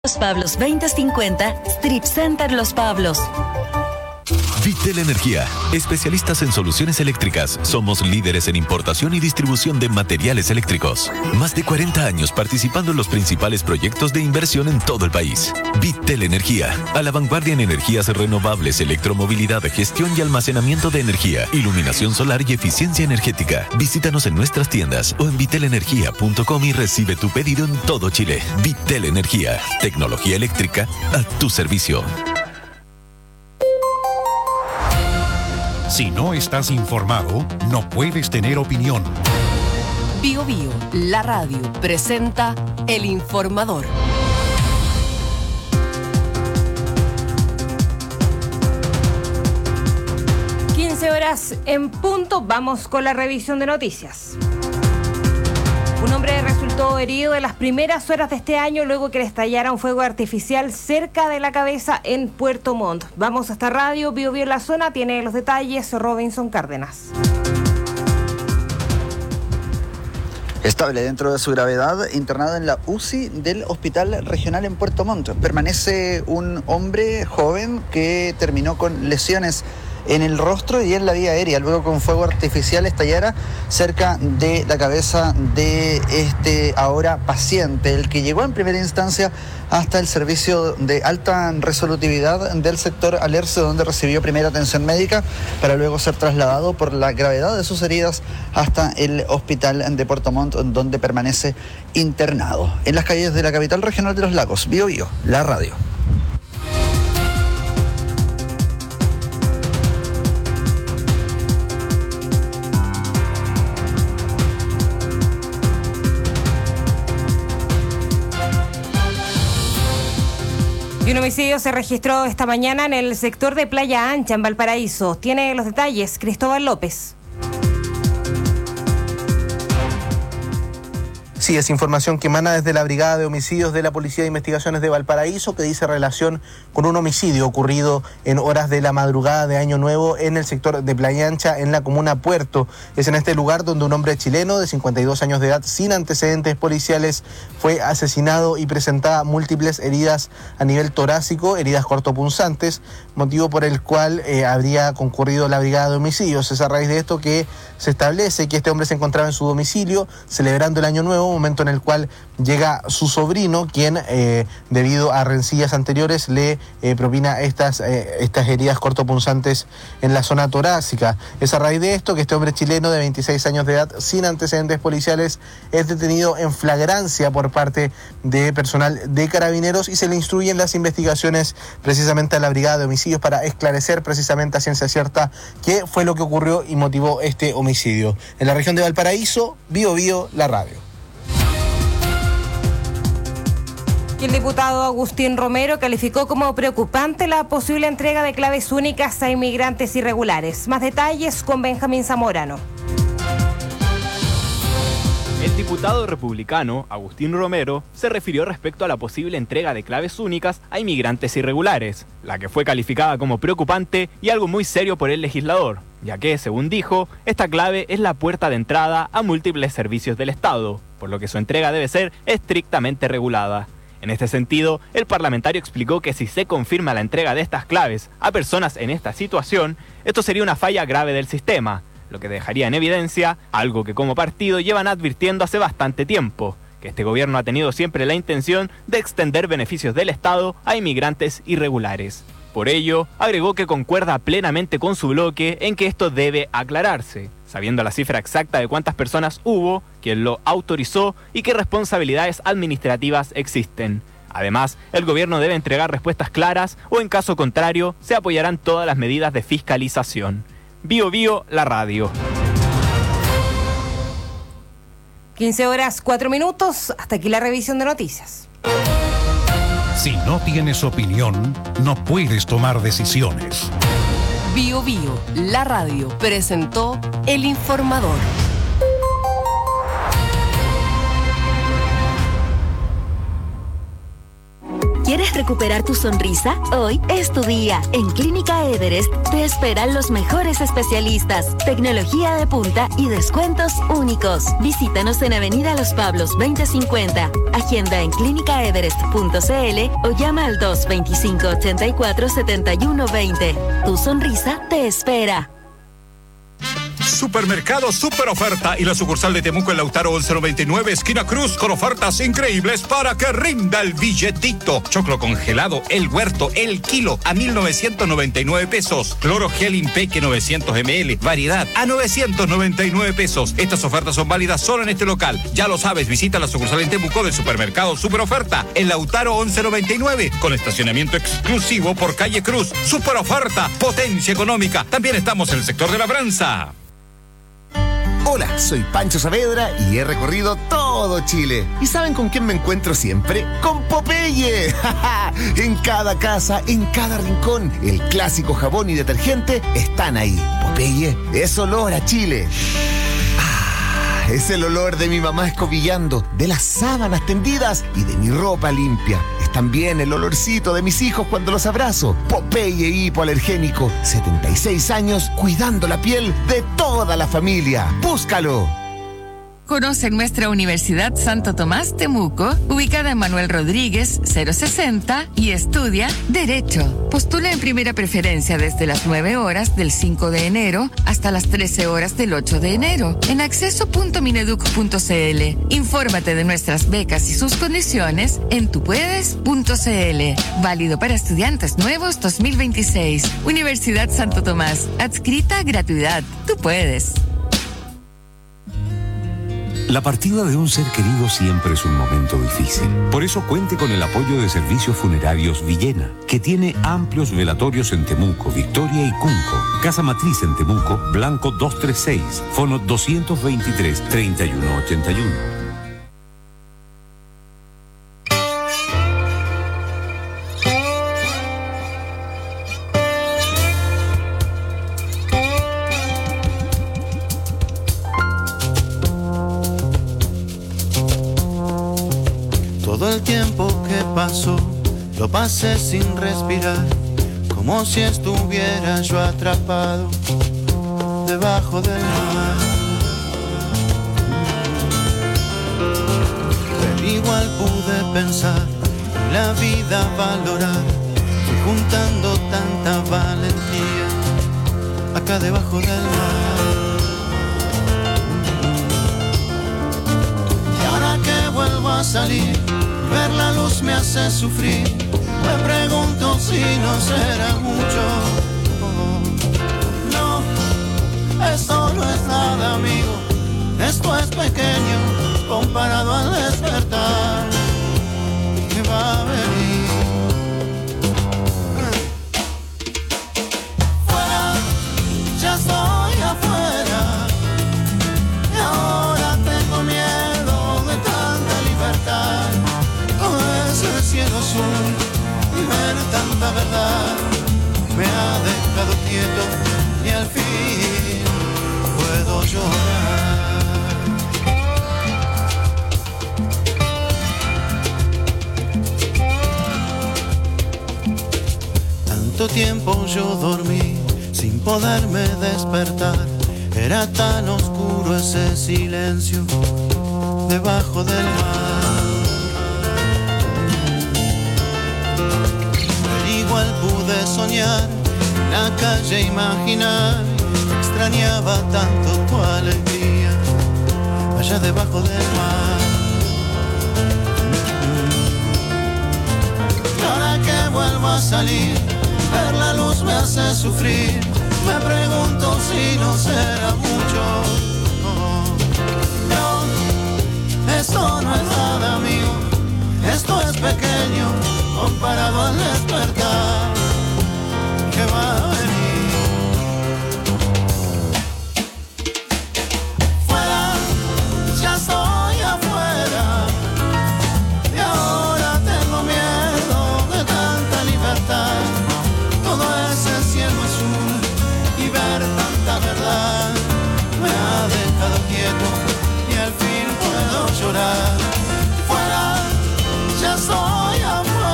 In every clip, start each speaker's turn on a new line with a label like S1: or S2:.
S1: Los Pablos 2050, Strip Center Los Pablos.
S2: Vitel Energía, especialistas en soluciones eléctricas. Somos líderes en importación y distribución de materiales eléctricos. Más de 40 años participando en los principales proyectos de inversión en todo el país. Vitel Energía, a la vanguardia en energías renovables, electromovilidad, gestión y almacenamiento de energía, iluminación solar y eficiencia energética. Visítanos en nuestras tiendas o en vitelenergia.com y recibe tu pedido en todo Chile. Vitel Energía, tecnología eléctrica a tu servicio.
S3: Si no estás informado, no puedes tener opinión.
S4: Bio Bio, la radio, presenta El Informador.
S5: Horas en punto, vamos con la revisión de noticias. Un hombre resultó herido en las primeras horas de este año luego que le estallara un fuego artificial cerca de la cabeza en Puerto Montt. Vamos hasta Radio Bio Bio en la zona, tiene los detalles Robinson Cárdenas.
S6: Estable dentro de su gravedad, internado en la UCI del Hospital Regional en Puerto Montt. Permanece un hombre joven que terminó con lesiones en el rostro y en la vía aérea, luego con fuego artificial estallara cerca de la cabeza de este ahora paciente, el que llegó en primera instancia hasta el servicio de alta resolutividad del sector Alerce, donde recibió primera atención médica para luego ser trasladado por la gravedad de sus heridas hasta el hospital de Puerto Montt, donde permanece internado. En las calles de la capital regional de los Lagos, Bio Bio, la radio.
S5: Un homicidio se registró esta mañana en el sector de Playa Ancha, en Valparaíso. Tiene los detalles Cristóbal López.
S7: Sí, es información que emana desde la Brigada de Homicidios de la Policía de Investigaciones de Valparaíso, que dice relación con un homicidio ocurrido en horas de la madrugada de Año Nuevo en el sector de Playa Ancha, en la comuna Puerto. Es en este lugar donde un hombre chileno de 52 años de edad, sin antecedentes policiales, fue asesinado y presentaba múltiples heridas a nivel torácico, heridas cortopunzantes, motivo por el cual habría concurrido la Brigada de Homicidios. Es a raíz de esto que se establece que este hombre se encontraba en su domicilio celebrando el Año Nuevo, momento en el cual llega su sobrino, quien debido a rencillas anteriores le propina estas heridas cortopunzantes en la zona torácica. Es a raíz de esto que este hombre chileno de 26 años de edad, sin antecedentes policiales, es detenido en flagrancia por parte de personal de Carabineros y se le instruyen las investigaciones precisamente a la Brigada de Homicidios para esclarecer precisamente a ciencia cierta qué fue lo que ocurrió y motivó este homicidio. En la región de Valparaíso, Bio Bio, la radio.
S5: El diputado Agustín Romero calificó como preocupante la posible entrega de claves únicas a inmigrantes irregulares. Más detalles con Benjamín Zamorano.
S8: El diputado republicano Agustín Romero se refirió respecto a la posible entrega de claves únicas a inmigrantes irregulares, la que fue calificada como preocupante y algo muy serio por el legislador, ya que, según dijo, esta clave es la puerta de entrada a múltiples servicios del Estado, por lo que su entrega debe ser estrictamente regulada. En este sentido, el parlamentario explicó que si se confirma la entrega de estas claves a personas en esta situación, esto sería una falla grave del sistema, lo que dejaría en evidencia algo que como partido llevan advirtiendo hace bastante tiempo, que este gobierno ha tenido siempre la intención de extender beneficios del Estado a inmigrantes irregulares. Por ello, agregó que concuerda plenamente con su bloque en que esto debe aclararse, sabiendo la cifra exacta de cuántas personas hubo, quién lo autorizó y qué responsabilidades administrativas existen. Además, el gobierno debe entregar respuestas claras o en caso contrario, se apoyarán todas las medidas de fiscalización. Bio Bio, la radio.
S5: 15:04. Hasta aquí la revisión de noticias.
S3: Si no tienes opinión, no puedes tomar decisiones.
S4: Bio Bio, la radio, presentó El Informador.
S1: ¿Quieres recuperar tu sonrisa? Hoy es tu día. En Clínica Everest te esperan los mejores especialistas, tecnología de punta y descuentos únicos. Visítanos en Avenida Los Pablos 2050. Agenda en clínicaeverest.cl o llama al 225-84-7120. Tu sonrisa te espera.
S9: Supermercado Super Oferta y la sucursal de Temuco en Lautaro 1199, esquina Cruz, con ofertas increíbles para que rinda el billetito. Choclo congelado, El Huerto, el kilo a 1,999 pesos. Cloro Gel Impeque 900 ml, variedad a 999 pesos. Estas ofertas son válidas solo en este local. Ya lo sabes, visita la sucursal en Temuco del Supermercado Super Oferta en Lautaro 1199, con estacionamiento exclusivo por calle Cruz. Super Oferta, potencia económica. También estamos en el sector de labranza.
S10: Hola, soy Pancho Saavedra y he recorrido todo Chile. ¿Y saben con quién me encuentro siempre? ¡Con Popeye! En cada casa, en cada rincón, el clásico jabón y detergente están ahí. Popeye es olor a Chile. Es el olor de mi mamá escobillando, de las sábanas tendidas y de mi ropa limpia. Es también el olorcito de mis hijos cuando los abrazo. Popeye hipoalergénico, 76 años cuidando la piel de toda la familia. ¡Búscalo!
S11: Conoce nuestra Universidad Santo Tomás Temuco, ubicada en Manuel Rodríguez, 060, y estudia Derecho. Postula en primera preferencia desde las 9 horas del 5 de enero hasta las 13 horas del 8 de enero en acceso.mineduc.cl. Infórmate de nuestras becas y sus condiciones en tupuedes.cl. Válido para estudiantes nuevos 2026. Universidad Santo Tomás. Adscrita a gratuidad. Tú puedes.
S12: La partida de un ser querido siempre es un momento difícil. Por eso cuente con el apoyo de Servicios Funerarios Villena, que tiene amplios velatorios en Temuco, Victoria y Cunco. Casa Matriz en Temuco, Blanco 236, fono 223-3181.
S13: Todo el tiempo que pasó, lo pasé sin respirar, como si estuviera yo atrapado debajo del mar. Pero igual pude pensar y la vida valorar, fui juntando tanta valentía acá debajo del mar. Y ahora que vuelvo a salir, ver la luz me hace sufrir. Me pregunto si no será mucho. No, esto no es nada, amigo. Esto es pequeño comparado al despertar que va a venir. Fuera, ya estoy afuera. Y ahora tengo miedo de tanta libertad. El cielo azul y ver tanta verdad me ha dejado quieto y al fin puedo llorar. Tanto tiempo yo dormí sin poderme despertar, era tan oscuro ese silencio debajo del mar. Igual pude soñar, la calle imaginar, extrañaba tanto tu alegría allá debajo del mar. Y ahora que vuelvo a salir, ver la luz me hace sufrir. Me pregunto si no será mucho. No, esto no es nada, amigo. Esto es pequeño comparado al despertar que va a venir. Fuera, ya estoy afuera. Y ahora tengo miedo de tanta libertad. Todo ese cielo azul y ver tanta verdad me ha dejado quieto y al fin puedo llorar. Fuera, ya estoy afuera.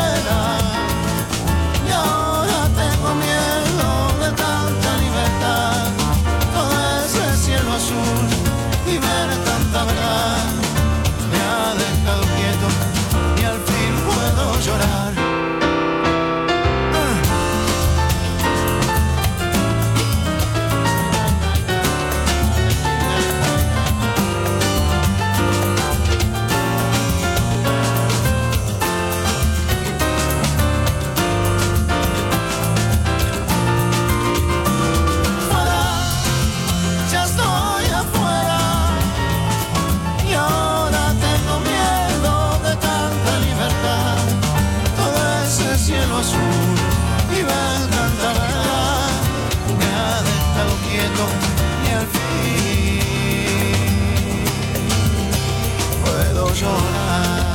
S13: el cielo azul y va a cantar, me ha dejado quieto y al fin puedo llorar.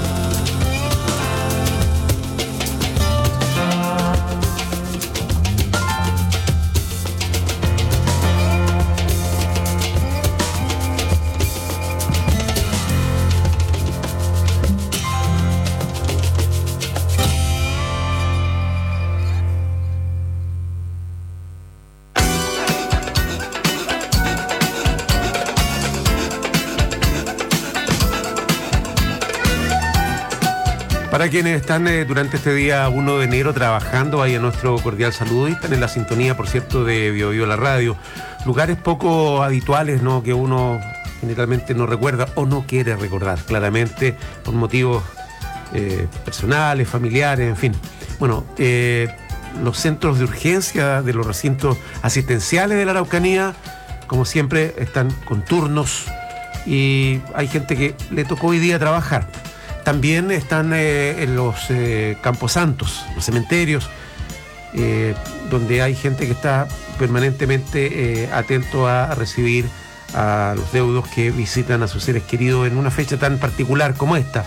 S14: Para quienes están durante este día 1 de enero trabajando, vaya nuestro cordial saludo y están en la sintonía, por cierto, de Bio Bio la radio. Lugares poco habituales, ¿no?, que uno generalmente no recuerda o no quiere recordar, claramente, por motivos personales, familiares, en fin. Bueno, los centros de urgencia de los recintos asistenciales de la Araucanía, como siempre, están con turnos y hay gente que le tocó hoy día trabajar. También están en los camposantos, los cementerios, donde hay gente que está permanentemente atento a recibir a los deudos que visitan a sus seres queridos en una fecha tan particular como esta.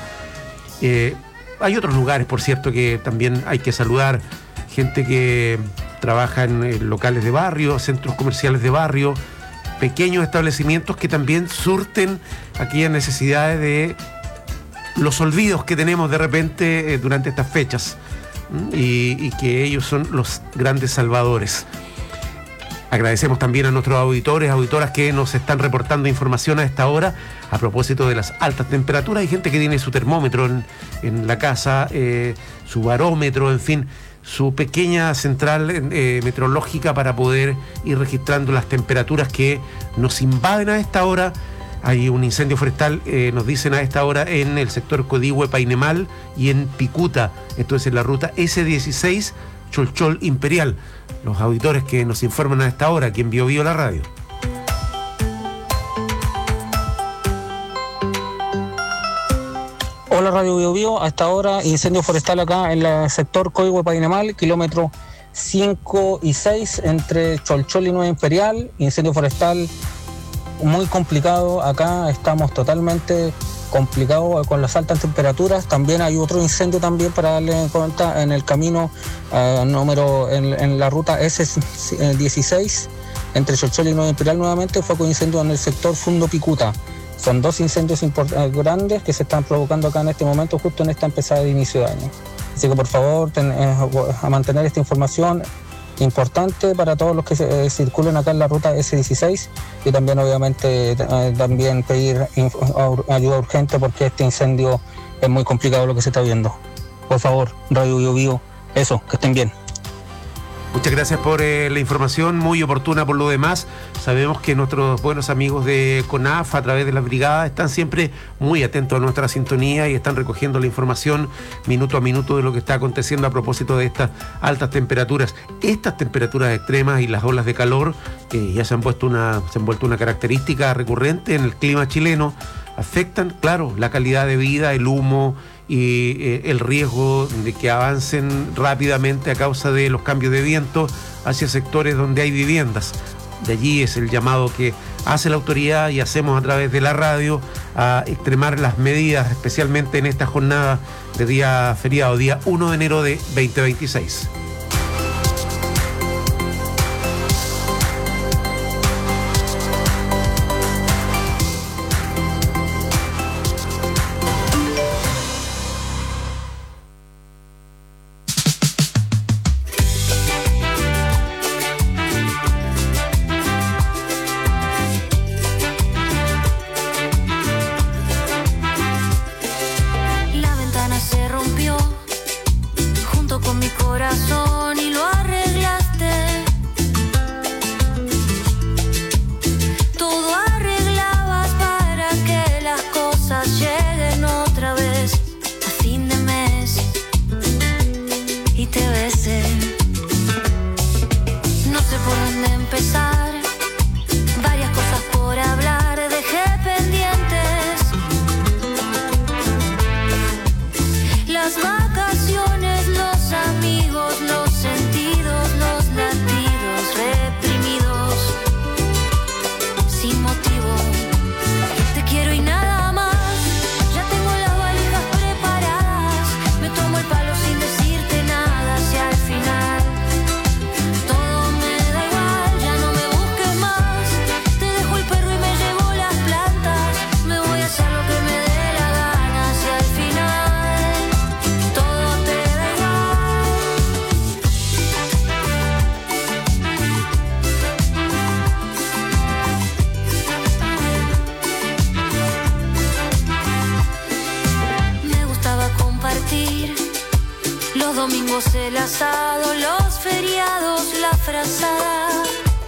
S14: Hay otros lugares, por cierto, que también hay que saludar, gente que trabaja en locales de barrio, centros comerciales de barrio, pequeños establecimientos que también surten aquellas necesidades de los olvidos que tenemos de repente durante estas fechas y que ellos son los grandes salvadores. Agradecemos también a nuestros auditores, auditoras que nos están reportando información a esta hora a propósito de las altas temperaturas. Hay gente que tiene su termómetro en la casa, su barómetro, en fin, su pequeña central meteorológica para poder ir registrando las temperaturas que nos invaden a esta hora. Hay un incendio forestal, nos dicen a esta hora, en el sector Codigüe, Painemal y en Picuta. Esto es en la ruta S16, Cholchol Imperial. Los auditores que nos informan a esta hora, aquí en Bio Bio la radio.
S15: Hola Radio Bio Bio, a esta hora incendio forestal acá en el sector Codigüe, Painemal, kilómetro 5 y 6 entre Cholchol y Nueva Imperial. Incendio forestal muy complicado, acá estamos totalmente complicados con las altas temperaturas. También hay otro incendio también para darle cuenta en el camino en la ruta S16 entre Cholchol y Nueva Imperial nuevamente, fue con incendio en el sector Fundo Picuta. Son dos incendios grandes que se están provocando acá en este momento, justo en esta empezada de inicio de año. Así que por favor a mantener esta información importante para todos los que circulen acá en la ruta S16 y también obviamente también pedir ayuda urgente porque este incendio es muy complicado lo que se está viendo. Por favor, Radio Bio Bio, eso, que estén bien.
S14: Muchas gracias por la información, muy oportuna por lo demás. Sabemos que nuestros buenos amigos de CONAF a través de las brigadas están siempre muy atentos a nuestra sintonía y están recogiendo la información minuto a minuto de lo que está aconteciendo a propósito de estas altas temperaturas. Estas temperaturas extremas y las olas de calor que ya se han vuelto una característica recurrente en el clima chileno, afectan, claro, la calidad de vida, el humo y el riesgo de que avancen rápidamente a causa de los cambios de viento hacia sectores donde hay viviendas. De allí es el llamado que hace la autoridad y hacemos a través de la radio a extremar las medidas, especialmente en esta jornada de día feriado, día 1 de enero de 2026.
S16: La ventana se rompió junto con mi corazón. domingos el asado, los feriados la frazada.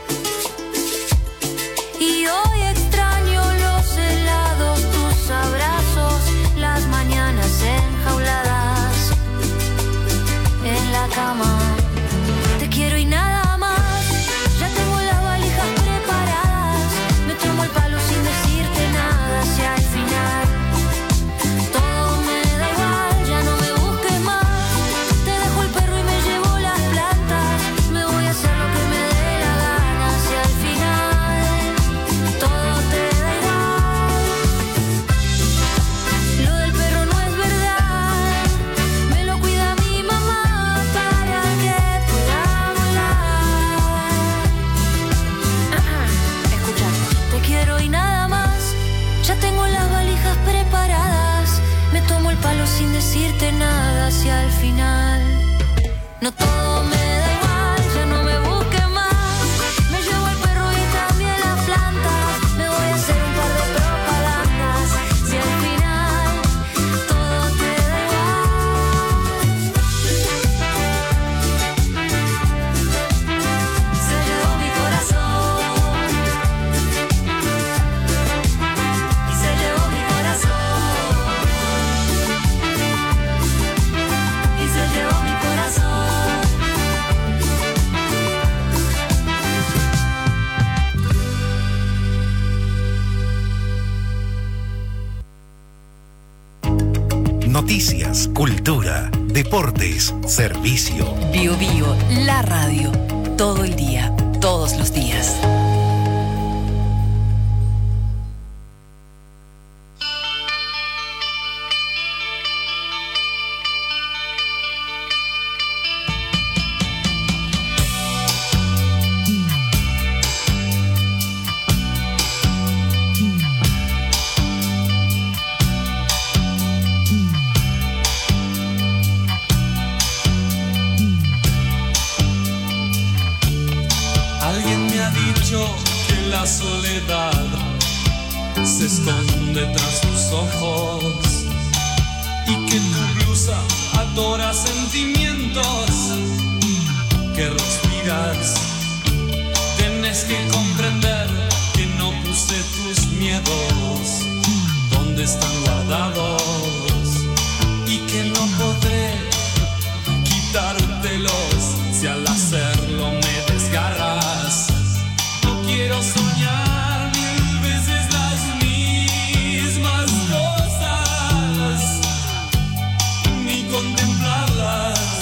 S16: Y hoy extraño los helados, tus abrazos, las mañanas enjauladas en la cama. Te quiero y nada más. Ya tengo las valijas preparadas. Me tomo el palo sin decirte nada. Hacia el final todo me da igual, ya no me busques más. Te dejo el perro y me llevo las plantas. Me voy a hacer lo que me dé la gana. Hacia el final todo te da igual. Lo del perro no es verdad, me lo cuida mi mamá para que pueda volar. Escucha, te quiero y nada más. Ya tengo las valijas preparadas. Me tomo el palo sin decirte nada. Hacia el final no todo me da igual, ya no me busques más. Me llevo el perro y también las plantas. Me voy a hacer un par de propagandas. Si al final todo te da igual. Se llevó mi corazón y se llevó mi corazón y se llevó mi corazón.
S3: Noticias, cultura, deportes, servicio.
S4: Bio Bio, la radio. Todo el día, todos los días.
S17: Alguien me ha dicho que la soledad se esconde tras tus ojos y que tu blusa adora sentimientos que respiras. Tienes que comprender que no puse tus miedos donde están guardados y que no podré quitártelos si al hacerlo me desgarras. No quiero soñar 1000 veces las mismas cosas, ni contemplarlas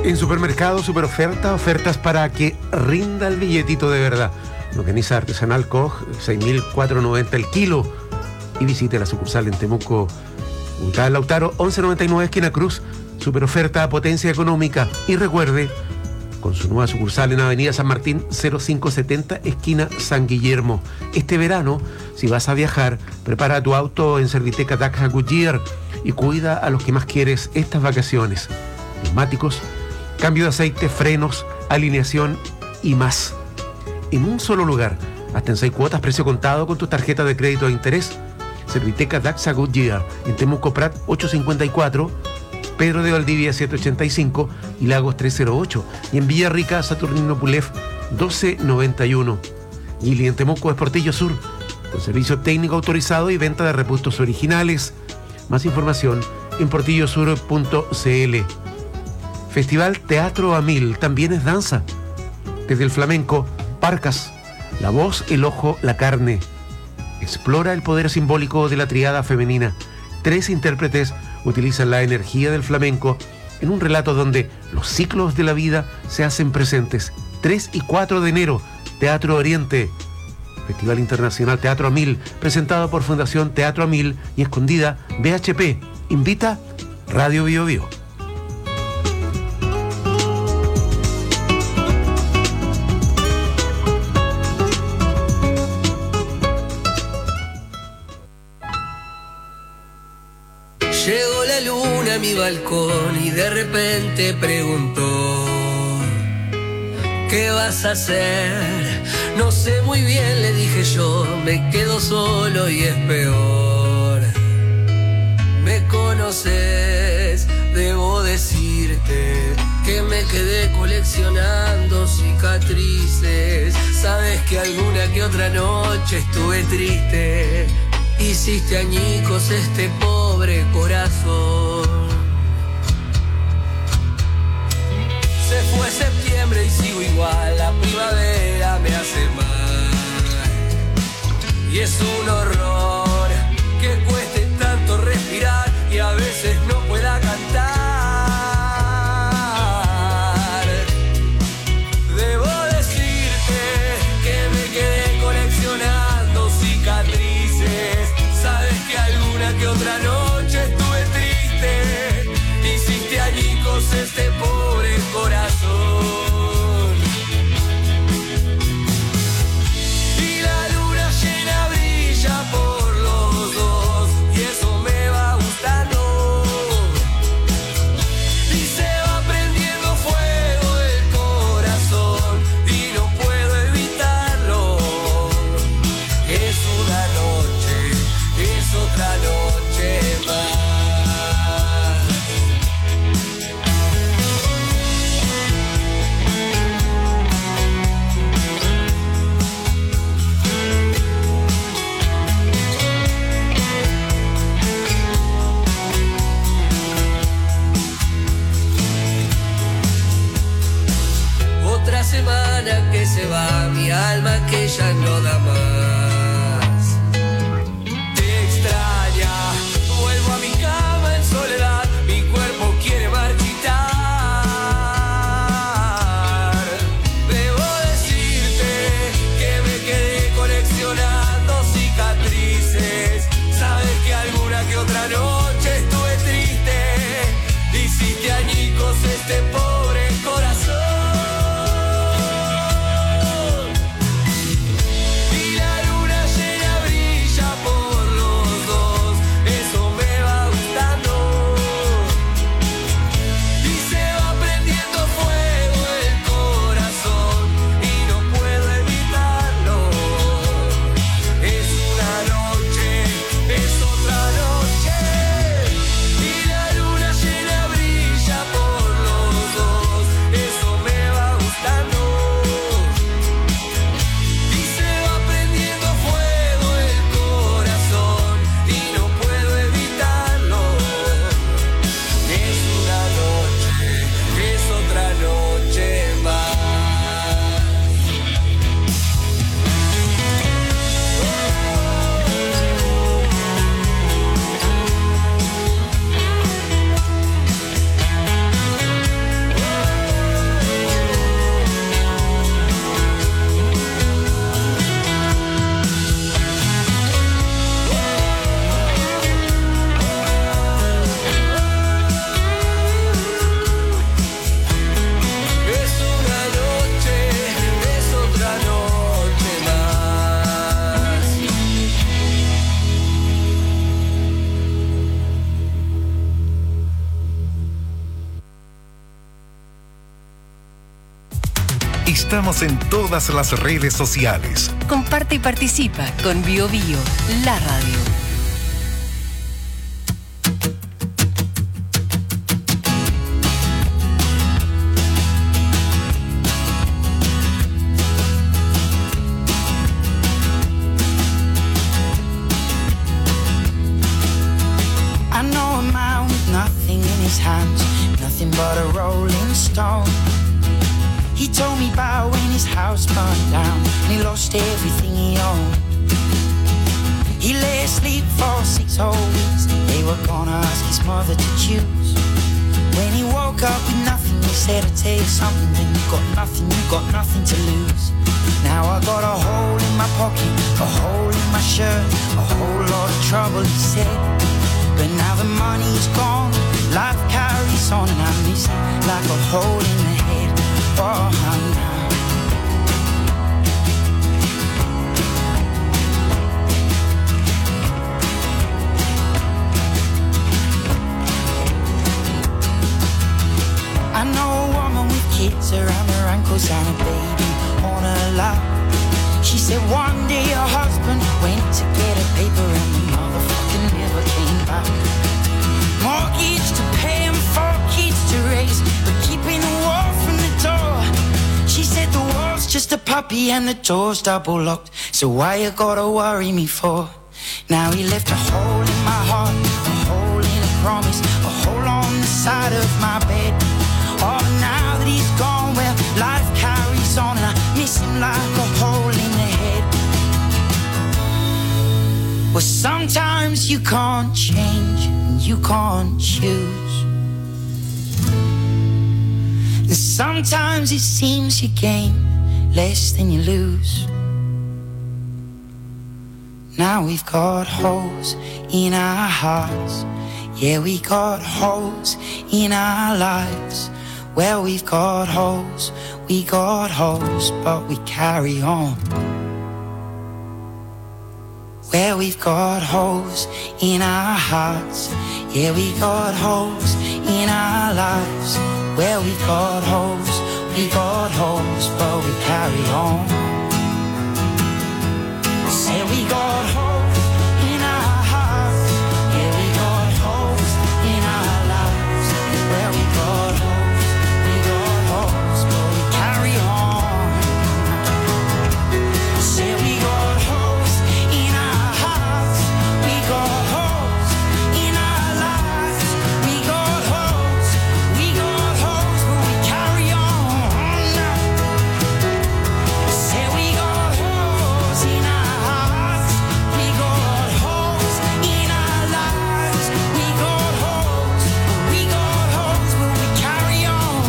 S14: En supermercado, super ofertas para que rinda el billetito de verdad. Longaniza artesanal Koch, 6.490 el kilo. Y visite la sucursal en Temuco, ubicada en Lautaro, 1199 esquina Cruz. Super oferta, potencia económica. Y recuerde, con su nueva sucursal en Avenida San Martín, 0570 esquina San Guillermo. Este verano, si vas a viajar, prepara tu auto en Serviteca Dacia Goodyear y cuida a los que más quieres estas vacaciones. Neumáticos, cambio de aceite, frenos, alineación y más. En un solo lugar, hasta en 6 cuotas, precio contado con tu tarjeta de crédito de interés. Serviteca Dacia Goodyear, en Temuco Prat 854, Pedro de Valdivia 785 y Lagos 308. Y en Villarrica, Saturnino Pulef 1291. Y en Temuco es Portillo Sur, con servicio técnico autorizado y venta de repuestos originales. Más información en portillosur.cl. Festival Teatro a Mil, también es danza. Desde el flamenco, Parcas, la voz, el ojo, la carne. Explora el poder simbólico de la triada femenina. 3 intérpretes utilizan la energía del flamenco en un relato donde los ciclos de la vida se hacen presentes. 3 y 4 de enero, Teatro Oriente. Festival Internacional Teatro a Mil, presentado por Fundación Teatro a Mil y Escondida BHP. Invita Radio Bio Bio.
S18: Llegó la luna a mi balcón y de repente preguntó: ¿qué vas a hacer? No sé muy bien, le dije yo, me quedo solo y es peor. Me conoces, debo decirte que me quedé coleccionando cicatrices. Sabes que alguna que otra noche estuve triste. Hiciste añicos este pobre corazón. Se fue septiembre y sigo igual, la primavera me hace mal. Y es un horror que cueste tanto respirar y a veces no pueda cantar. Debo decirte que me quedé coleccionando cicatrices. Sabes que alguna que otra noche estuve triste. Hiciste añicos este pobre corazón. Y la luna llena brilla por los dos y eso me va gustando. Y se va prendiendo fuego el corazón y no puedo evitarlo. Es una noche, es otra noche más. Otra semana que se va, mi alma que ya no da más. Te extraña, vuelvo a mi cama en soledad, mi cuerpo quiere marchitar. Debo decirte que me quedé coleccionando cicatrices. Sabes que alguna que otra noche estuve triste. Hiciste añicos este pobre corazón. Y la
S19: Estamos en todas las redes sociales.
S4: Comparte y participa con Bio Bio, la radio.
S20: I know a man with nothing in his hands, nothing but a rolling stone. He told me about when his house burned down and he lost everything he owned. He lay asleep for 6 whole weeks. They were gonna ask his mother to choose. When he woke up with nothing, he said, "I'll tell you something, when you got nothing to lose." Now I got a hole in my pocket, a hole in my shirt, a whole lot of trouble, he said. But now the money's gone, life carries on, and I miss it like a hole in the head. Oh, no. I know a woman with kids around her ankles and a baby on her lap. She said one day her husband went to get a paper and the motherfucker never came back. Mortgage to pay and 4 kids to raise, but keeping the wall from the door. She said the wall's just a puppy and the door's double locked, so why you gotta worry me for? Now he left a hole in my heart, a hole in a promise, a hole on the side of my bed. Oh, now that he's gone, well, life carries on, and I miss him like a hole in the head. Well, sometimes you can't change, and you can't choose. And sometimes it seems you gain less than you lose. Now we've got holes in our hearts. Yeah, we got holes in our lives. Well, we've got holes, but we carry on. Well, we've got holes in our hearts. Yeah, we got holes in our lives. Well, we've got holes, but we carry on. Say we got holes in our hearts. Yeah, we got holes in our lives. Well, we got holes, but we carry on. Say we got holes in our hearts. We got holes in our lives. We got holes, but we carry on. Say we got holes in our hearts. We got holes in our lives. We got holes, but we carry on.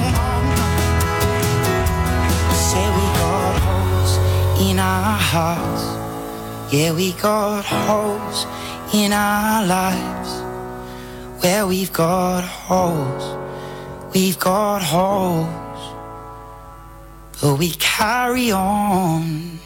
S20: Say we got holes in our hearts. Yeah, we got holes in our lives. Well, we've got holes, but we carry on.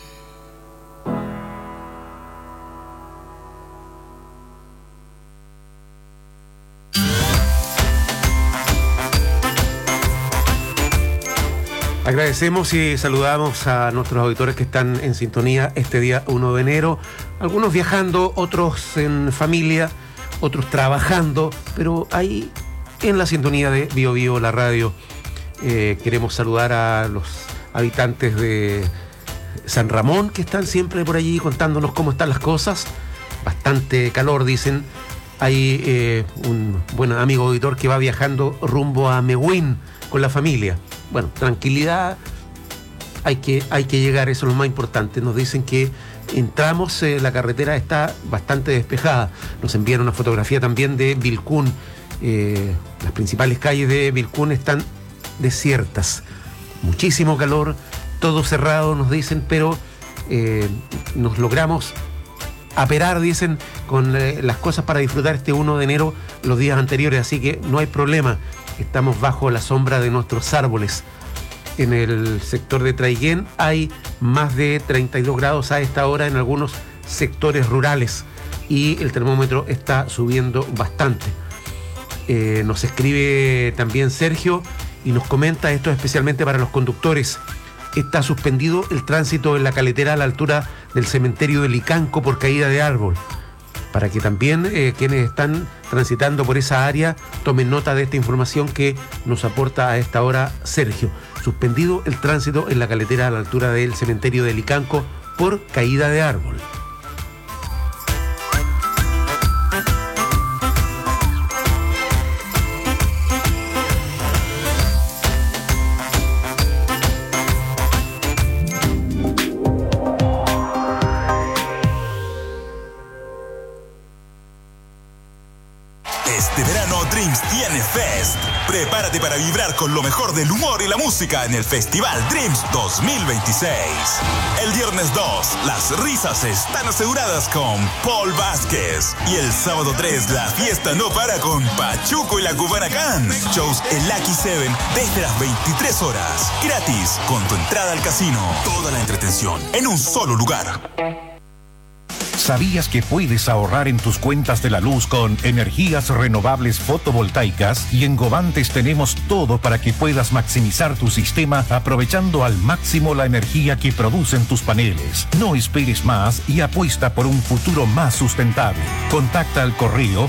S14: Agradecemos y saludamos a nuestros auditores que están en sintonía este día 1 de enero. Algunos viajando, otros en familia, otros trabajando, pero ahí en la sintonía de Bio Bio, la radio. Queremos saludar a los habitantes de San Ramón que están siempre por allí contándonos cómo están las cosas. Bastante calor, dicen. Hay un buen amigo auditor que va viajando rumbo a Mehuín con la familia. Bueno, tranquilidad, hay que llegar, eso es lo más importante. Nos dicen que entramos, la carretera está bastante despejada. Nos envían una fotografía también de Vilcún. Las principales calles de Vilcún están desiertas. Muchísimo calor, todo cerrado, nos dicen, pero nos logramos aperar, dicen, con las cosas para disfrutar este 1 de enero los días anteriores, así que no hay problema. Estamos bajo la sombra de nuestros árboles. En el sector de Traiguén hay más de 32 grados a esta hora en algunos sectores rurales y el termómetro está subiendo bastante. Nos escribe también Sergio y nos comenta, esto especialmente para los conductores. está suspendido el tránsito en la caletera a la altura del cementerio de Licanco por caída de árbol. Para que también quienes están transitando por esa área tomen nota de esta información que nos aporta a esta hora Sergio. Suspendido el tránsito en la caletera a la altura del cementerio de Licanco por caída de árbol.
S21: Este verano Dreams tiene Fest. Prepárate para vibrar con lo mejor del humor y la música en el Festival Dreams 2026. El viernes 2, las risas están aseguradas con Paul Vázquez. Y el sábado 3, la fiesta no para con Pachuco y la Cubana Can. Shows en Lucky 7 desde las 23 horas. Gratis, con tu entrada al casino. Toda la entretención en un solo lugar.
S3: ¿Sabías que puedes ahorrar en tus cuentas de la luz con energías renovables fotovoltaicas? Y en Govantes tenemos todo para que puedas maximizar tu sistema aprovechando al máximo la energía que producen tus paneles. No esperes más y apuesta por un futuro más sustentable. Contacta al correo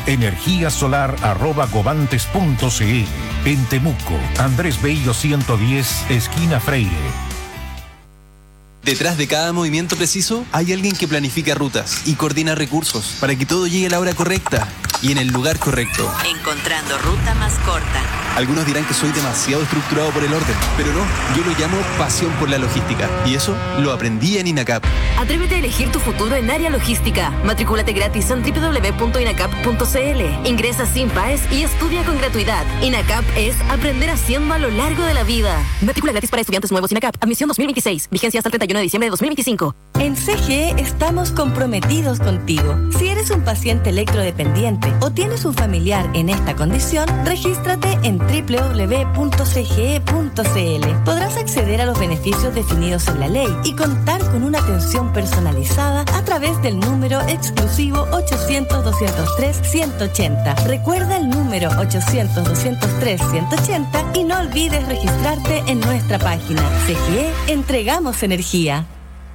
S3: energiasolar@govantes.cl. En Temuco, Andrés Bello 110, esquina Freire.
S22: Detrás de cada movimiento preciso hay alguien que planifica rutas y coordina recursos para que todo llegue a la hora correcta y en el lugar correcto.
S1: Encontrando ruta más corta.
S22: Algunos dirán que soy demasiado estructurado por el orden, pero no, yo lo llamo pasión por la logística y eso lo aprendí en INACAP.
S1: Atrévete a elegir tu futuro en área logística. Matricúlate gratis en www.inacap.cl. Ingresa sin PAES y estudia con gratuidad. INACAP es aprender haciendo a lo largo de la vida. Matrícula gratis para estudiantes nuevos INACAP. Admisión 2026. Vigencia hasta el 31 de diciembre de 2025.
S23: En CGE estamos comprometidos contigo. Si eres un paciente electrodependiente o tienes un familiar en esta condición, regístrate en www.cge.cl. Podrás acceder a los beneficios definidos en la ley y contar con una atención personalizada a través del número exclusivo 800-203-180. Recuerda el número 800-203-180 y no olvides registrarte en nuestra página. CGE, entregamos energía.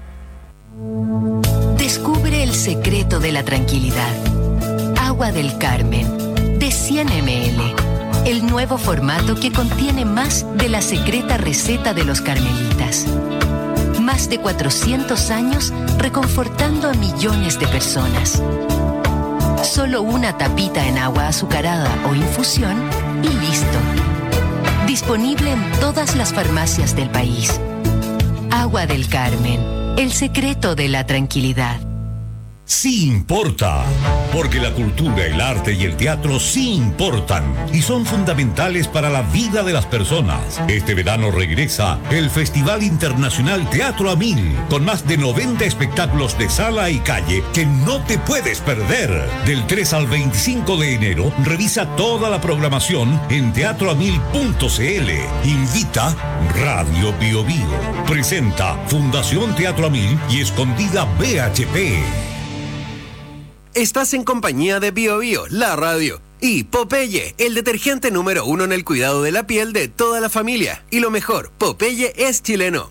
S1: Descubre el secreto de la tranquilidad. Agua del Carmen, de 100 ml. El nuevo formato que contiene más de la secreta receta de los carmelitas. Más de 400 años reconfortando a millones de personas. Solo una tapita en agua azucarada o infusión y listo. Disponible en todas las farmacias del país. Agua del Carmen, el secreto de la tranquilidad.
S24: Sí importa, porque la cultura, el arte y el teatro sí importan y son fundamentales para la vida de las personas. Este verano regresa el Festival Internacional Teatro a 1000, con más de 90 espectáculos de sala y calle que no te puedes perder. Del 3 al 25 de enero, revisa toda la programación en teatroamil.cl. Invita Radio Bio Bio. Presenta Fundación Teatro a 1000 y Escondida BHP.
S25: Estás en compañía de Bio Bio, la radio, y Popeye, el detergente número 1 en el cuidado de la piel de toda la familia. Y lo mejor, Popeye es chileno.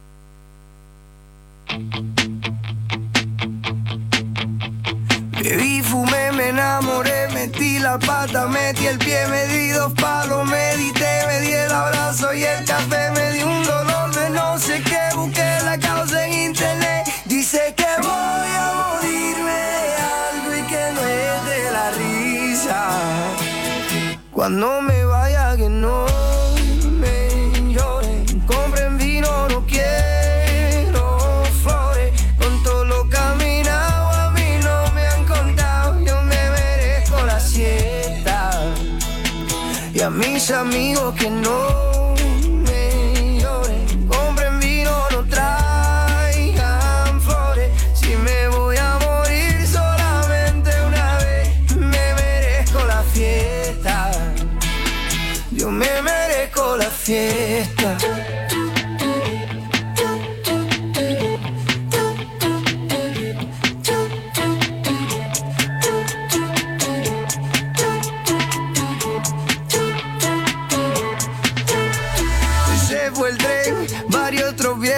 S26: Bebí, fumé, me enamoré, metí la pata, metí el pie, me di 2 palos, medité, me di el abrazo y el café, me di un dolor de no sé qué, busqué la causa en internet, dice que voy a morirme de algo y que no es de la risa, cuando me vaya que no me llore, compren vino, no quiero flores, con todo lo caminado a mí no me han contado, yo me merezco la siesta, y a mis amigos que no me lloren, compren vino, no traigan flores, si me voy a morir solamente una vez, me merezco la fiesta, yo me merezco la fiesta. Se fue el tren, varios otros viajes.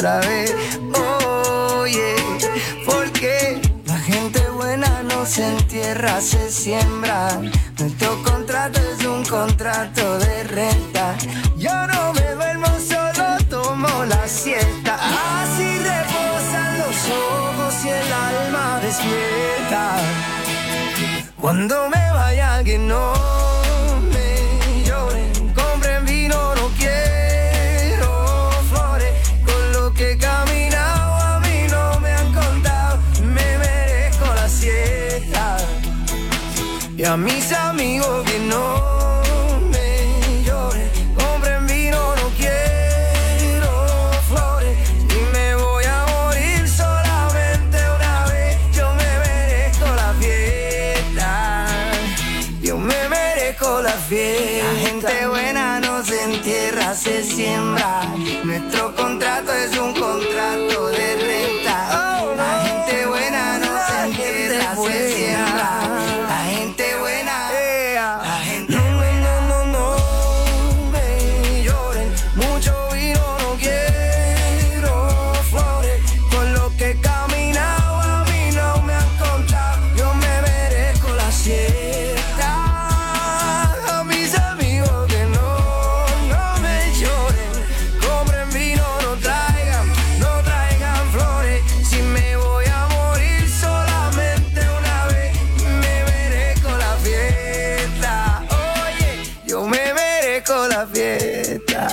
S26: otra vez. Oye, porque la gente buena no se entierra, se siembra. Nuestro contrato es un contrato de renta. Yo no me duermo, solo tomo la siesta. Así reposan los ojos y el alma despierta. Cuando me vaya que no me lloren, compren vino, no quiero flores. Con lo que he caminado a mí no me han contado, me merezco la siesta. Y a mis amigos que no me lloren, compren vino, no quiero flores. Y me voy a morir solamente una vez, yo me merezco la fiesta. Yo me merezco la fiesta. La gente buena no se entierra, se siembra. Nuestro contrato es un contrato de renta. La gente buena no se entierra, se siembra. La gente buena, la gente buena, no me lloren. Mucho vino, no quiero flores. Con lo que he caminado a mí no me han contado, yo me merezco la siesta. A mis amigos que no me lloren, compren vino, no traigan flores. Si me voy a morir solamente una vez, me merezco la fiesta. Oye, yo me merezco la fiesta.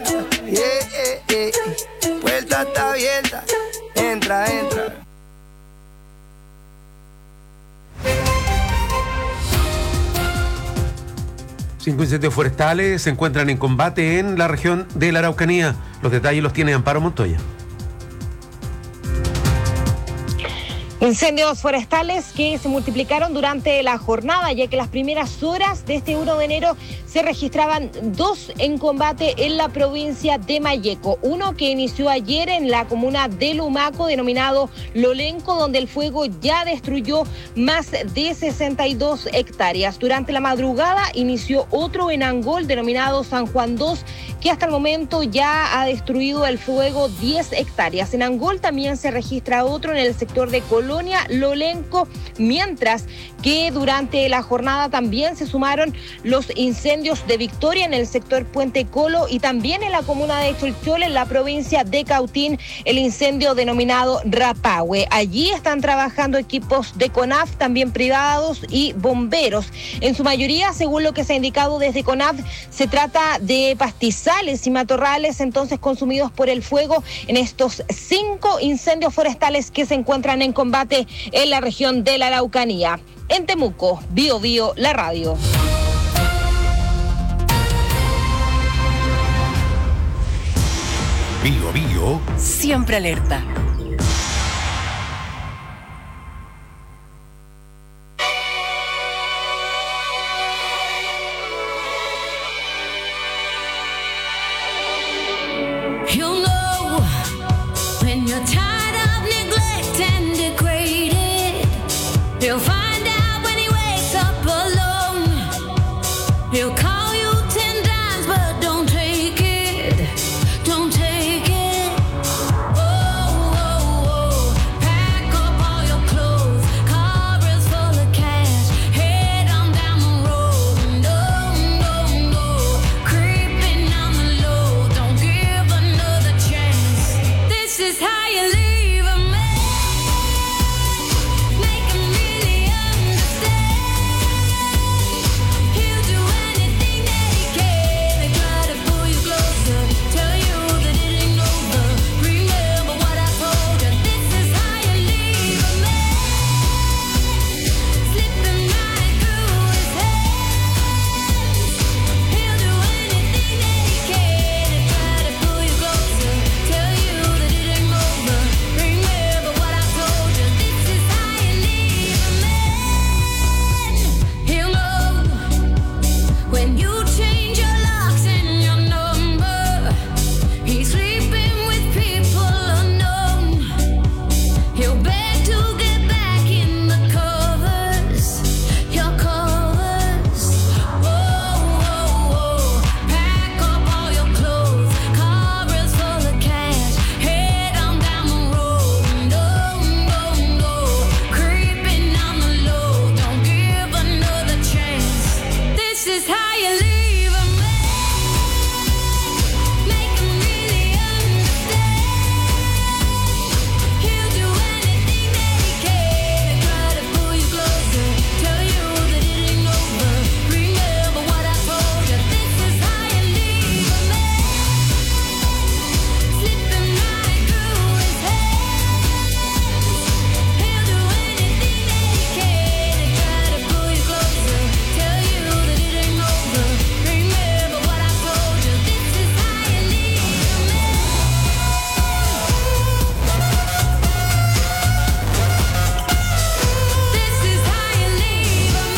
S26: Puerta está abierta, entra.
S14: Cinco incendios forestales se encuentran en combate en la región de la Araucanía. Los detalles los tiene Amparo Montoya.
S2: Incendios forestales que se multiplicaron durante la jornada, ya que las primeras horas de este 1 de enero se registraban 2 en combate en la provincia de Malleco. Uno que inició ayer en la comuna de Lumaco, denominado Lolenco, donde el fuego ya destruyó más de 62 hectáreas. Durante la madrugada inició otro en Angol, denominado San Juan 2, que hasta el momento ya ha destruido el fuego 10 hectáreas. En Angol también se registra otro en el sector de Colonia, Lolenco, mientras que durante la jornada también se sumaron los incendios de Victoria en el sector Puente Colo y también en la comuna de Cholchol, en la provincia de Cautín, el incendio denominado Rapahue. Allí están trabajando equipos de CONAF, también privados y bomberos. En su mayoría, según lo que se ha indicado desde CONAF, se trata de pastizales y matorrales entonces consumidos por el fuego en estos 5 incendios forestales que se encuentran en combate en la región de la Araucanía. En Temuco, Bio Bio, la radio.
S24: Bio Bio.
S4: Siempre alerta.
S16: You know when you're tired of neglect and degraded, you'll find out when he wakes up alone. He'll call you 10 times, but don't take it. Don't take it. Oh, how you leave a man. Make him really understand. He'll do anything that he can to try to pull you closer. Tell you that it ain't over. Remember what I told you. This is how you leave a man. Slipping right through his hands. He'll do anything that he can to try to pull you closer. Tell you that it ain't over. Remember what I told you. This is how you leave a man. This is how you leave a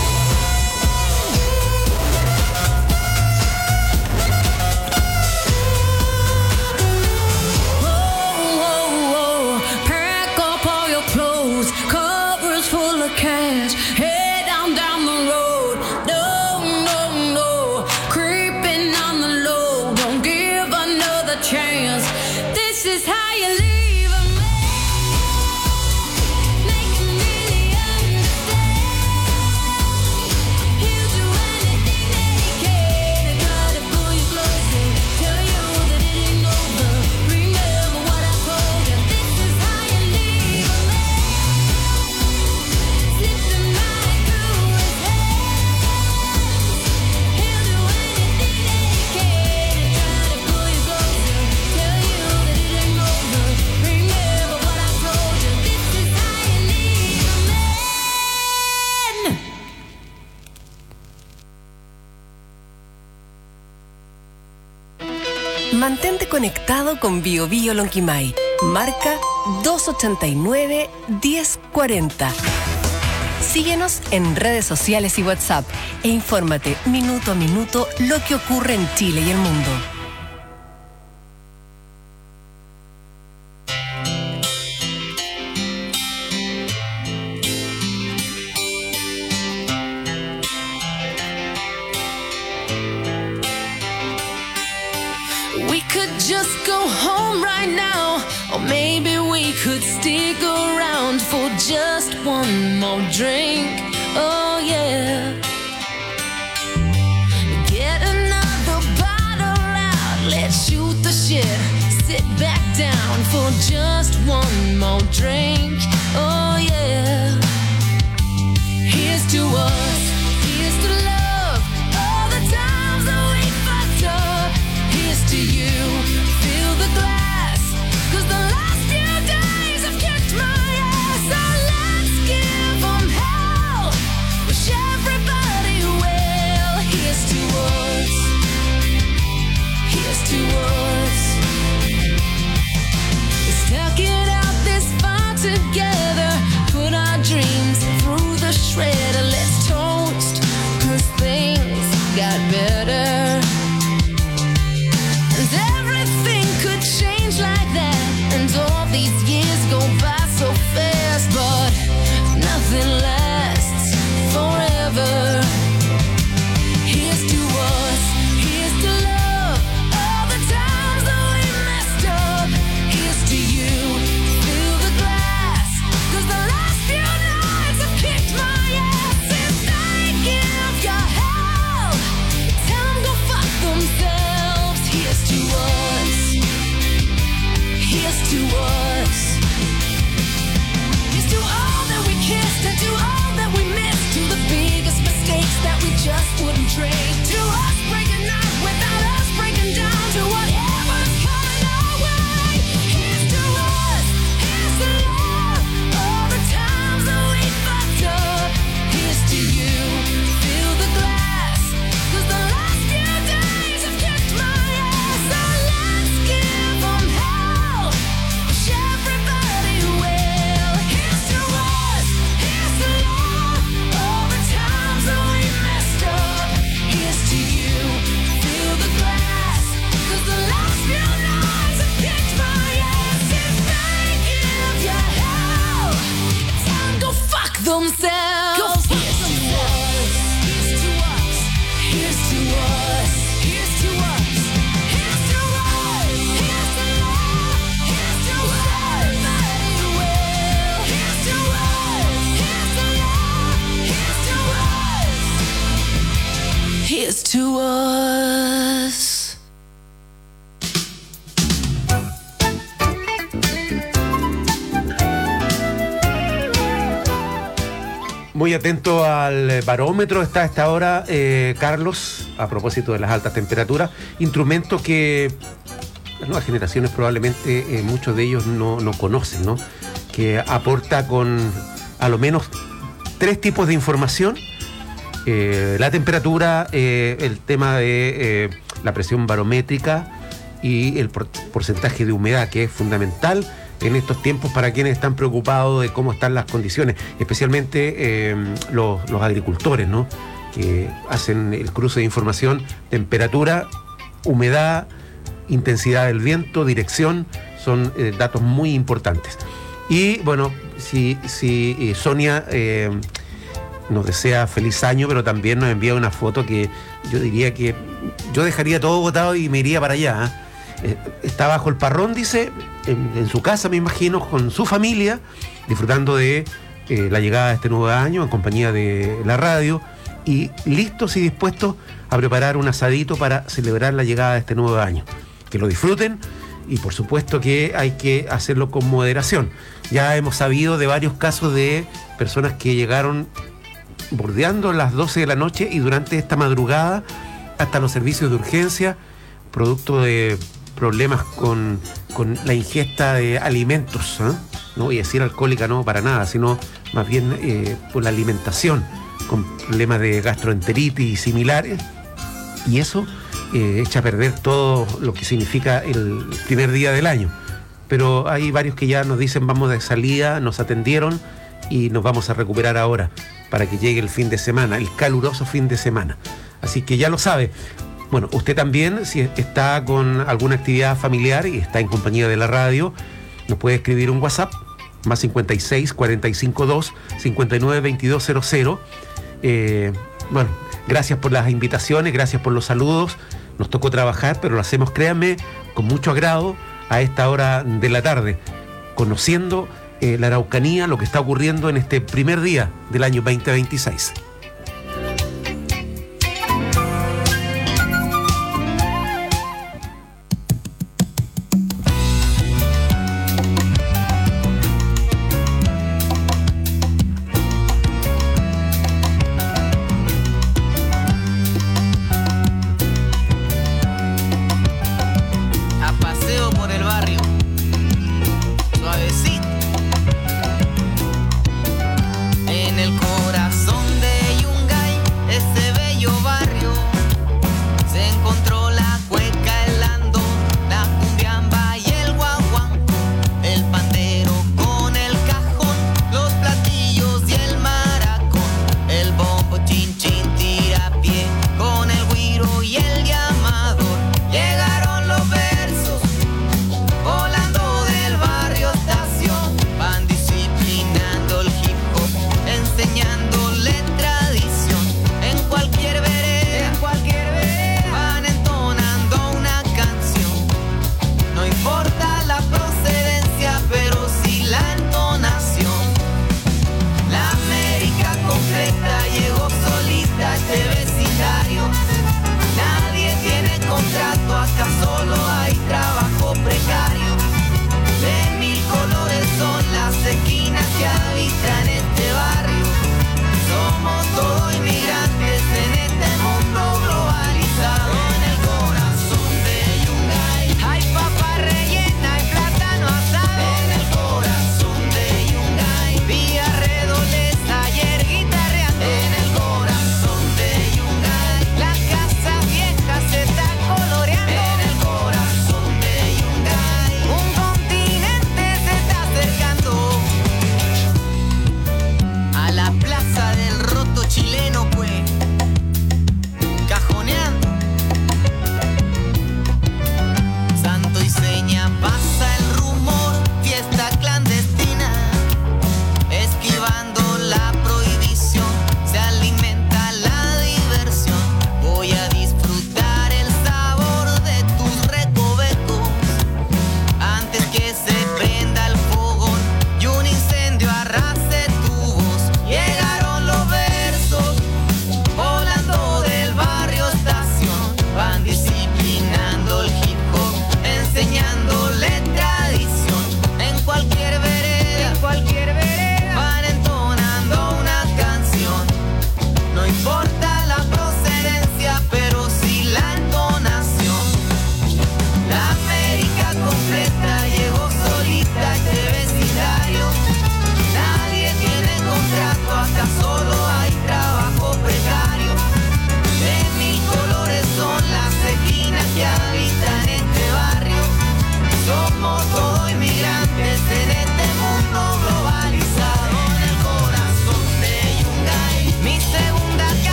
S16: man. Pack up all your clothes, covers full of cash. Head down the road. No, creeping on the low. Don't give another chance. This is how you leave a man. Make him really understand. He'll do anything that he can to try to pull you closer. Tell you that it ain't over. Remember what I told you. This is how you leave a man. Slipping right through his hands. He'll do anything that he can to try to pull you closer. Tell you that it ain't over. Remember what I told you. This is how you leave a man.
S4: Mantente conectado con BioBio Lonquimay. Marca 289-1040. Síguenos en redes sociales y WhatsApp e infórmate minuto a minuto lo que ocurre en Chile y el mundo.
S16: We could just go home right now, or maybe we could stick around for just one more drink. Oh yeah. Get another bottle out, let's shoot the shit. Sit back down for just one more drink. Oh yeah. Here's to us, here's to love, all the times that we fucked up. Here's to you, fill the glass, 'cause the last few days have kicked my ass. So let's give 'em hell, wish everybody well. Here's to us, here's to us. Stuck it out this far together, put our dreams through the shredder. Let's toast, 'cause things got better. And everything could change like that, and all these years go by so fast, but nothing lasts forever. Here's to us, here's to love, all the times that we messed up. Here's to you, fill the glass, 'cause the last few nights have kicked my ass. If they give you hell, tell 'em
S17: Here's to us.
S14: Muy atento al barómetro está a esta hora, Carlos, a propósito de las altas temperaturas, instrumento que las nuevas generaciones probablemente muchos de ellos no conocen, ¿no? Que aporta con a lo menos 3 tipos de información: la temperatura, el tema de la presión barométrica y el porcentaje de humedad, que es fundamental en estos tiempos para quienes están preocupados de cómo están las condiciones, especialmente los agricultores, ¿no? Que hacen el cruce de información: temperatura, humedad, intensidad del viento, dirección, son datos muy importantes. Y bueno, si Sonia nos desea feliz año, pero también nos envía una foto que yo diría que yo dejaría todo botado y me iría para allá, ¿eh? Está bajo el parrón, dice, en su casa, me imagino, con su familia, disfrutando de la llegada de este nuevo año en compañía de la radio, y listos y dispuestos a preparar un asadito para celebrar la llegada de este nuevo año. Que lo disfruten, y por supuesto que hay que hacerlo con moderación. Ya hemos sabido de varios casos de personas que llegaron bordeando las 12 de la noche y durante esta madrugada hasta los servicios de urgencia, producto de problemas con la ingesta de alimentos, ¿eh? No voy a decir alcohólica, no, para nada, sino más bien por la alimentación, con problemas de gastroenteritis y similares, y eso echa a perder todo lo que significa el primer día del año. Pero hay varios que ya nos dicen vamos de salida, nos atendieron y nos vamos a recuperar ahora para que llegue el fin de semana, el caluroso fin de semana. Así que ya lo sabe. Bueno, usted también, si está con alguna actividad familiar y está en compañía de la radio, nos puede escribir un WhatsApp, más 56 45 2 59 22 00. Bueno, gracias por las invitaciones, gracias por los saludos. Nos tocó trabajar, pero lo hacemos, créanme, con mucho agrado a esta hora de la tarde, conociendo la Araucanía, lo que está ocurriendo en este primer día del año 2026.
S26: En el corazón de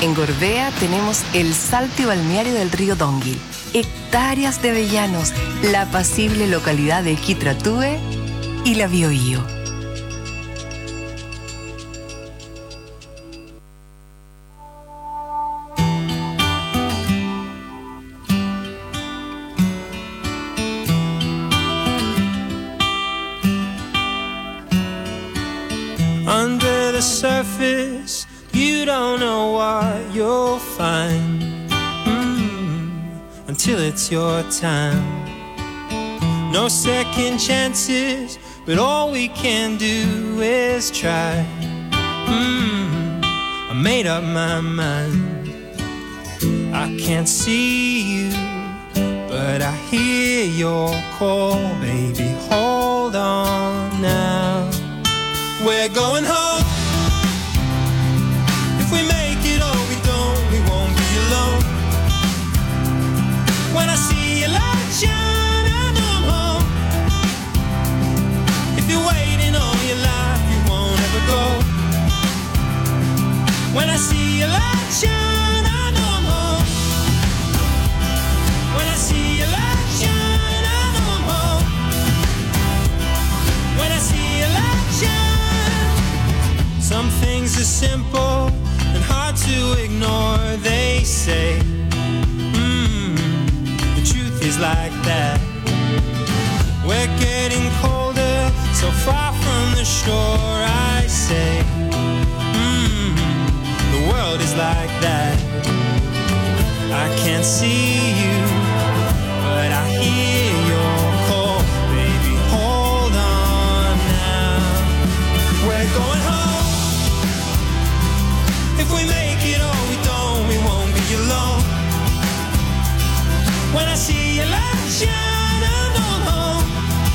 S4: En Gorbea tenemos el Salto y Balneario del río Donguil, hectáreas de avellanos, la apacible localidad de Quitratúe y la Biobío.
S5: Under the surface, you don't know what you'll find until it's your time. No second chances, but all we can do is try. I made up my mind. I can't see you, but I hear your call, baby. Hold on now. We're going home. If we make it or we don't, we won't be alone. When I see your light shine, I know I'm home. If you're waiting all your life, you won't ever go. When I see your light shine, I know I'm home. When I see your light shine, I know I'm home. When I see your light shine. Some things are simple and hard to ignore, they say. The truth is like that. We're getting colder, so far from the shore, I say. The world is like that. I can't see you, but I hear your call, baby. Hold on now. We're going home. If we make it or we don't, we won't be alone. When I see your light shine, I know I'm home.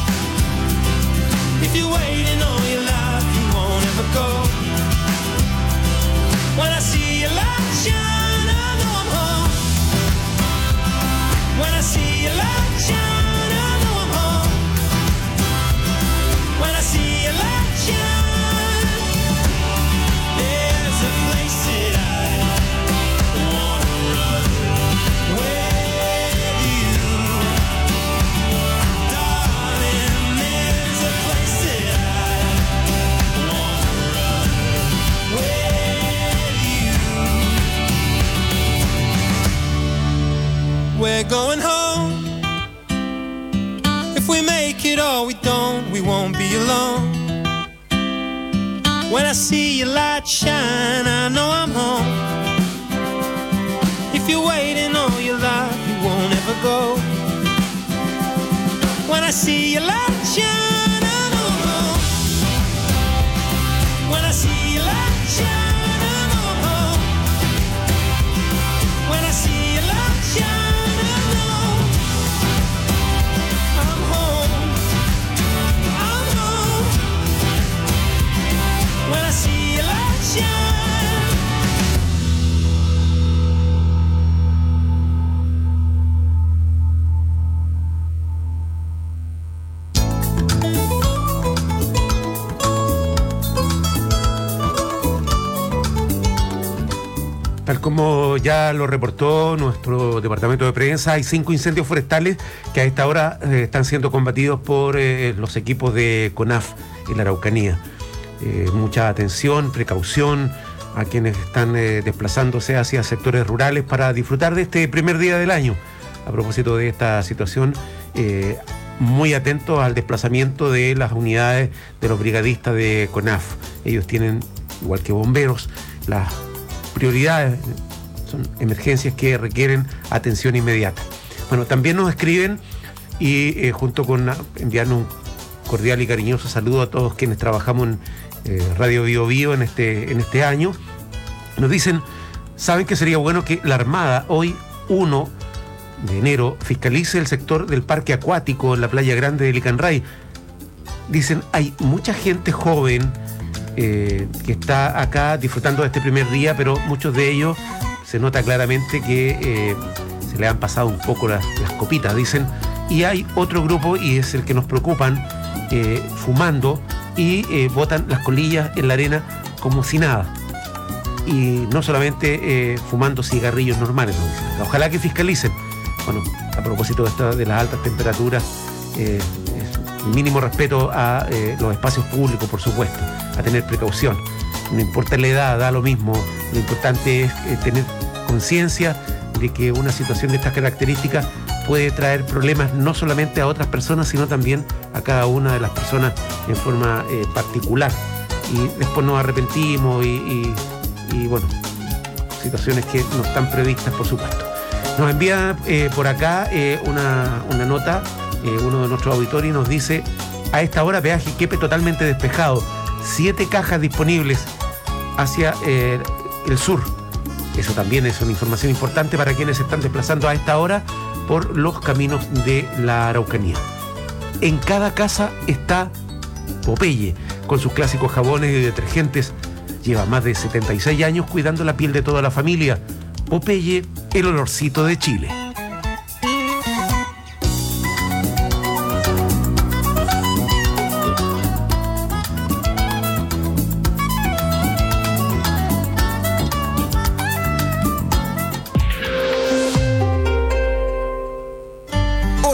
S5: If you're waiting all your life, you won't ever go. When I see your light shine, I know I'm home. When I see your light shine, I know I'm home. When I see your light shine, there's a place that I wanna run with you, darling. There's a place that I wanna run with you. We're going home. If we make it or we don't, we won't be alone. When I see your light shine, I know I'm home. If you're waiting all your life, you won't ever go. When I see your light shine, I know I'm home. When I see your light shine, I know I'm home. When I see your light shine, I know I'm home. I'm home. When I see your light shine.
S14: Tal como ya lo reportó nuestro departamento de prensa, hay 5 incendios forestales que a esta hora están siendo combatidos por los equipos de CONAF en la Araucanía. Mucha atención, precaución a quienes están desplazándose hacia sectores rurales para disfrutar de este primer día del año. A propósito de esta situación, muy atentos al desplazamiento de las unidades de los brigadistas de CONAF. Ellos tienen, igual que bomberos, las prioridades, son emergencias que requieren atención inmediata. Bueno, también nos escriben y junto con enviarnos un cordial y cariñoso saludo a todos quienes trabajamos en Radio Biobío en este año. Nos dicen, saben que sería bueno que la Armada hoy 1 de enero fiscalice el sector del parque acuático en la Playa Grande de Licanray. Dicen, hay mucha gente joven que está acá disfrutando de este primer día, pero muchos de ellos se nota claramente que se le han pasado un poco las copitas, dicen, y hay otro grupo, y es el que nos preocupan, fumando y botan las colillas en la arena como si nada. y no solamente fumando cigarrillos normales. ¿No? Ojalá que fiscalicen. Bueno, a propósito de las altas temperaturas, el mínimo respeto a los espacios públicos, por supuesto, a tener precaución. No importa la edad, da lo mismo. Lo importante es tener conciencia de que una situación de estas características puede traer problemas no solamente a otras personas, sino también a cada una de las personas en forma particular. Y después nos arrepentimos y bueno, situaciones que no están previstas, por supuesto. Nos envía por acá una nota, uno de nuestros auditores, y nos dice: a esta hora peaje Quepe totalmente despejado, 7 cajas disponibles hacia el sur. Eso también es una información importante para quienes se están desplazando a esta hora por los caminos de la Araucanía. En cada casa está Popeye, con sus clásicos jabones y detergentes. Lleva más de 76 años cuidando la piel de toda la familia. Popeye, el olorcito de Chile.